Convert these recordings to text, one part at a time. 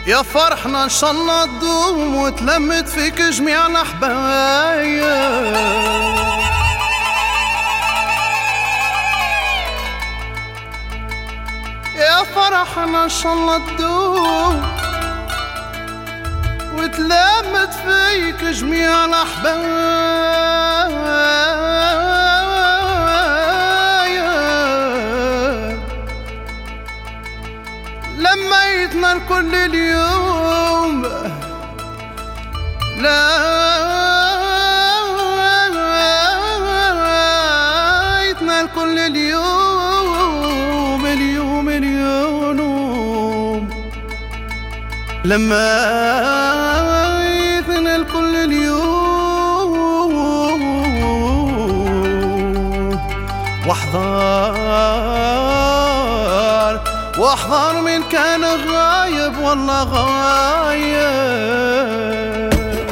يا فرحنا ان شاء الله تدوم وتلمت فيك جميع الأحبايا. يا فرحنا ان شاء الله تدوم وتلمت فيك جميع الأحبايا. لميتنا الكل اليوم لميتنا الكل اليوم لميتنا الكل اليوم واحذر من كان غايب والله غايب.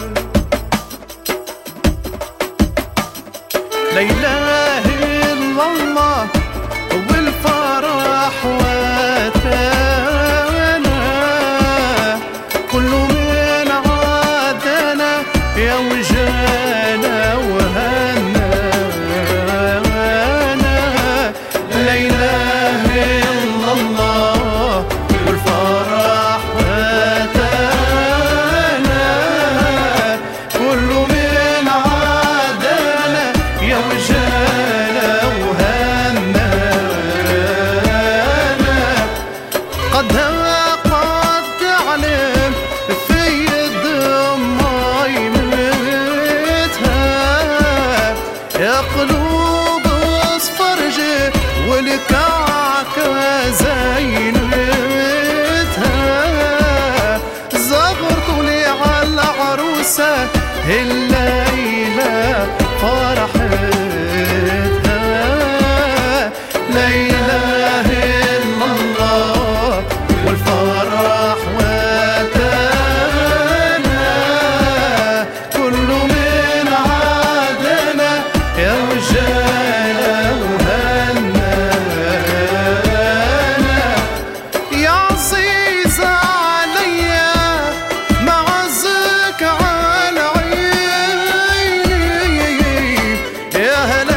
لا إله إلا الله والفرح واتانا كل من عادنا يا وجانا وهنا. لا إله إلا الله والفرح واتانا كل من عادنا يا وجانا وهنا. قد تعلم في دمي ميتها يا قلوب اصفرجي والكعكة زينتها. زغرتوا لي على العروسة الليلة فرحتها. لا إله إلا الله والفرح واتانا كل من عادنا يا وجانا وهنا. يا عزيزة عليا معزك على عيني يا هلا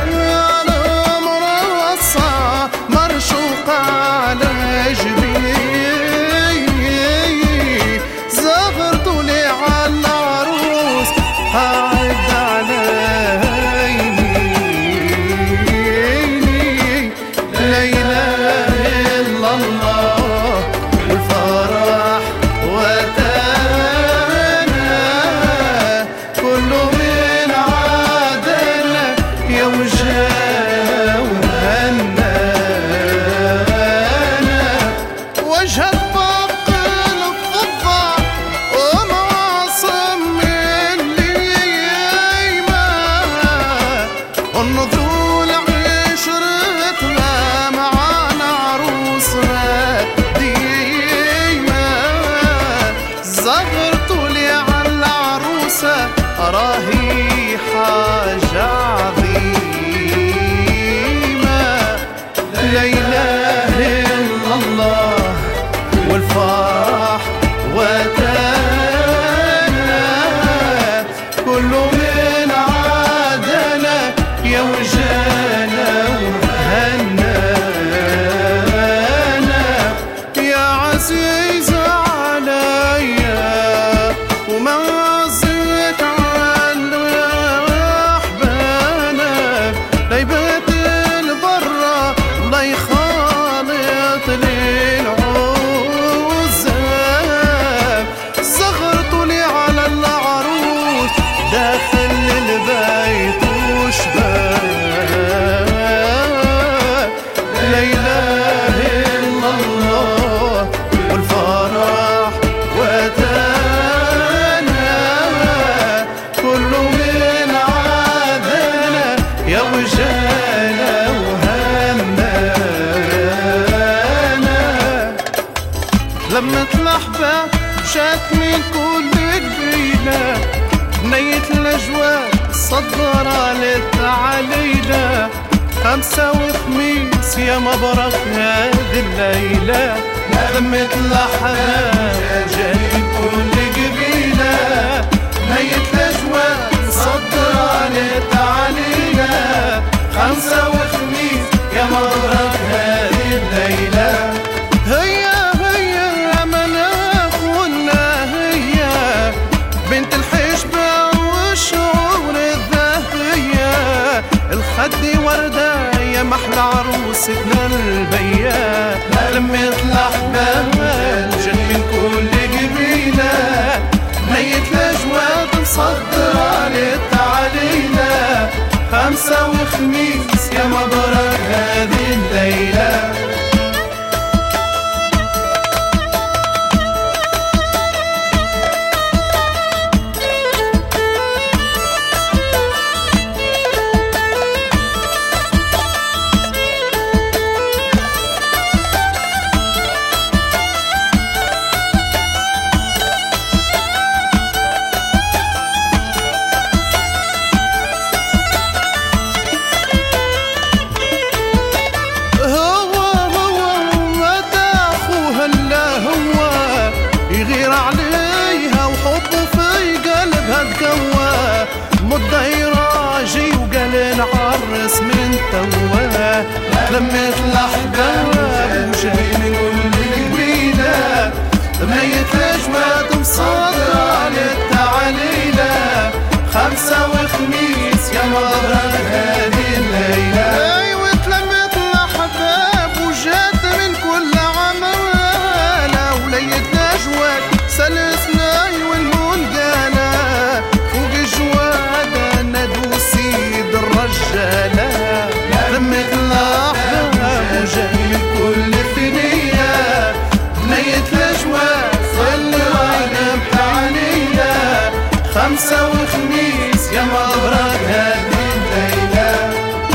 مرصع مرشوق على جبيني. زغرتوا لي على العروس هعد على عيني. لا إله إلا الله والفرح واتانا كل من عادنا يا وجانا وهنا. وجهك باق الفضة ومعصم من اليمة ونظروا لعشرتنا معانا عروسنا ديما. زغرتوا لي على العروسة راهي حاجة عظيمة. لا إله إلا الله والفرح واتانا كل من عادنا يا وجانا وهنا. يا عزيزة عليا ومعزك على أحبانك. لا يبات البرة لا يخالط للعزاب. زغرتوا لي على العروس داخل البيت وشباب. لا إله إلا الله والفرح واتانا كل من عادنا يا وجانا وهنا. لمة الأحباب جات من كل قبيلة بنية الأجواء صدرة للتعاليلة. 5 وخميس يا مبروك هذه الليلة. لمة الأحباب جاي كل قبيلة، نية الأجواء صدر على تعالينا، خمسة وخميس يا مبروك هذه الليلة. هيا هيا مناخنا هيا بنت الحشبة والشعور الذهبية، الخد وردة يا محلى عروستنا البيا، لمة الأحباب جن من كل قبيلة، نية الأجواء مصدر على تعالينا، خمسة وخميس يا مبروك هذه الليلة. يغير عليها وحبه في قلبها تقوى، مدة راجي وقال نعرس من توا، لمة الأحباب وجاي من كل قبيلة، بنية الأجواد مصادرة على التعاليلة، خمسة وخميس يا مبروك هذه الليلة. أيوة تلمت الأحباب وجات من كل عمالة، ولية سلسنا والمنقالة، فوق جوادة ندو سيد الرجالة، لمة الأحباب وجاي من كل ثنية، بنية الأجواء صلي وعلم علينا، خمسة وخميس يا مبروك هذه الليلة.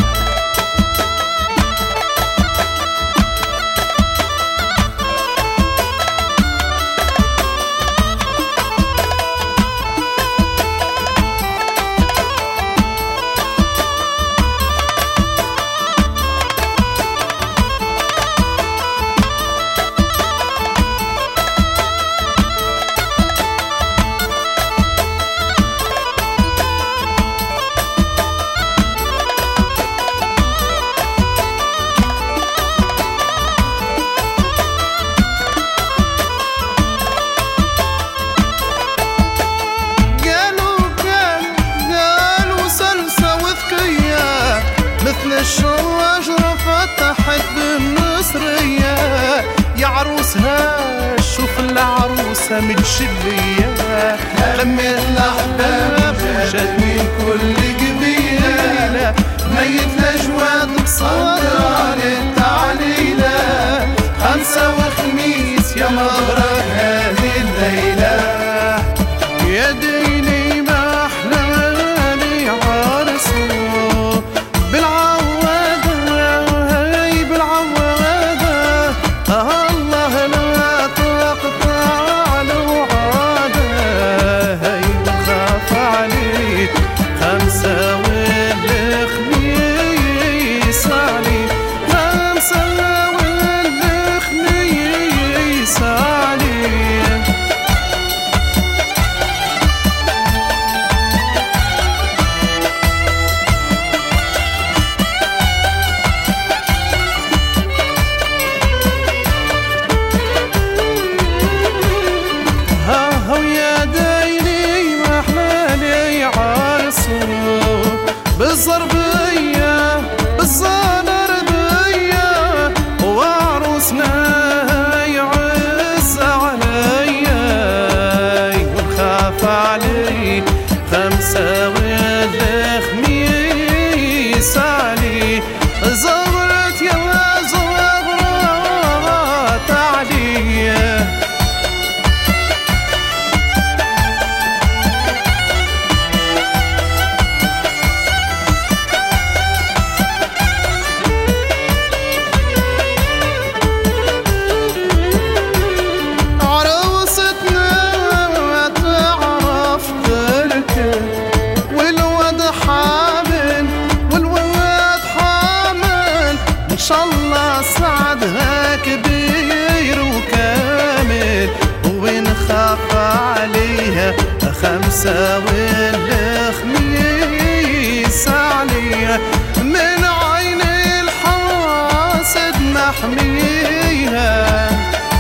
مثل الشجرة فتحت بالنصرية، يا عروسها شوف العروسة متشلية، لمة الأحباب جات من كل قبيلة، نية الأجواد مصدرة على التعليلة، خمسة وخميس يا مبروك هذه الليلة. يا ديني ما أحلاني عرسه الله لا تقطع له عاده، هي بخاف عليك خمسة والخميس علي، خمسة والخميس علي. ويا دايلي محلالي عرسو بالزربية بالزنربية، وعروسنا يعز عليا وخاف علي، خمسة والخميس علي، زغرت يا زغرات علي. الخمسة والخميس عليها من عين الحاسد محميها.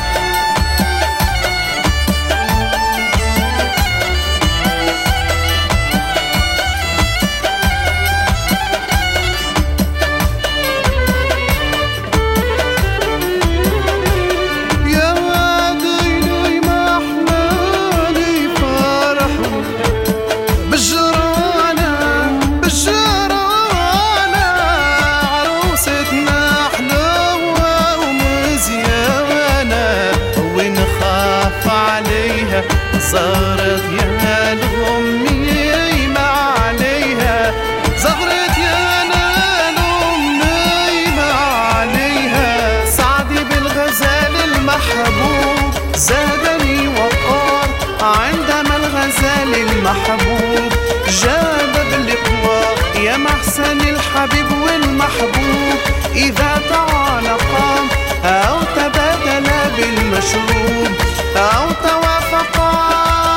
صارت يا الأمي ما عليها، زغرت يا الأمي ما عليها. سعدي بالغزال المحبوب زادني وقار عندما الغزال المحبوب جاد بالإقوار. يا محسن الحبيب والمحبوب إذا تعانقا أو تبادلا بالمشروب أو توافقا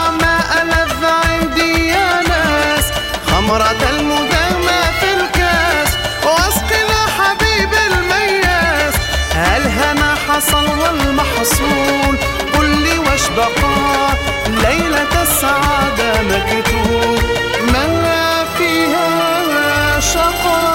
خمرة المدامى في الكاس واسقنا حبيب المياس. الهنا حصل والمحصول قل لي واش بقى ليلة السعادة مكتوب ما فيها شقاء.